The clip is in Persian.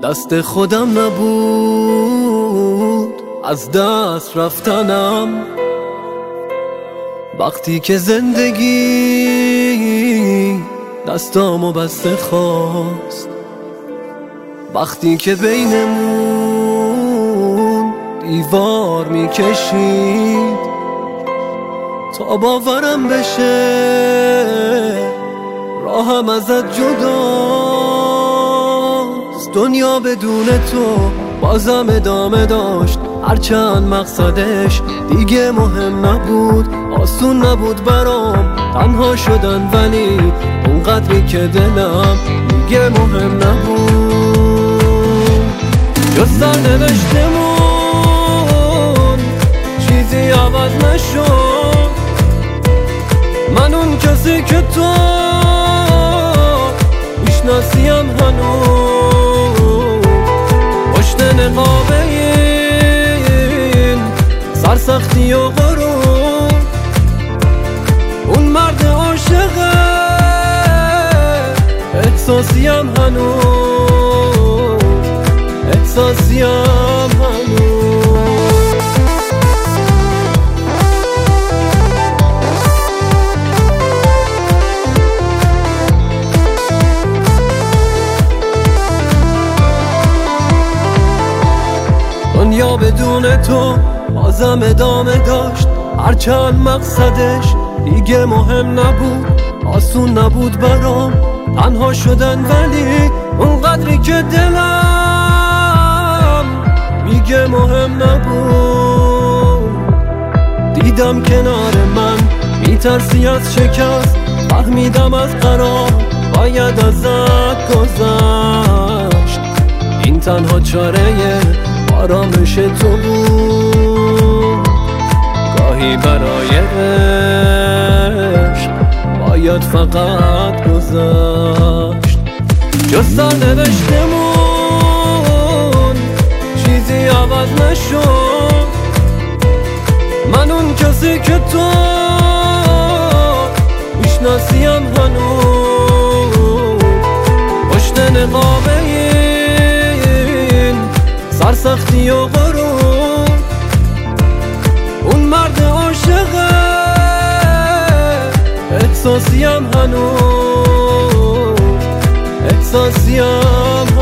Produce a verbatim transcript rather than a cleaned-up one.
دست خودم نبود از دست رفتنم، وقتی که زندگی دستامو بسته خواست، وقتی که بینمون دیوار میکشید تا باورم بشه راهم ازت جداست. دنیا بدون تو بازم ادامه داشت، هرچند مقصدش دیگه مهم نبود. آسون نبود برام تنها شدن، ولی اونقدری که دلم دیگه مهم نبود. جز سرنوشتمون چیزی عوض نشد، من اون کسی که تو میشناسیم هنوز، پشت نقاب این سرسختی و غرور، اون مرد عاشقه احساسیم هنوز، احساسیم هنوز. دنیا بدون تو بازم ادامه داشت، هرچند مقصدش دیگه مهم نبود. آسون نبود برام تنها شدن، ولی اونقدری که دلم میگه مهم نبود. دیدم کنار من میترسی از شکست، فهمیدم از قرار باید ازت گذشت. این تنها چاره آرامش تو بود، گاهی برای عشق باید فقط گذشت. جز سرنوشتمون چیزی عوض نشد، من اون کسی که تو میشناسیم هنوز، پشت نقاب سرسختی و غرور، اون مرد عاشقه احساسیم هنوز، احساسیم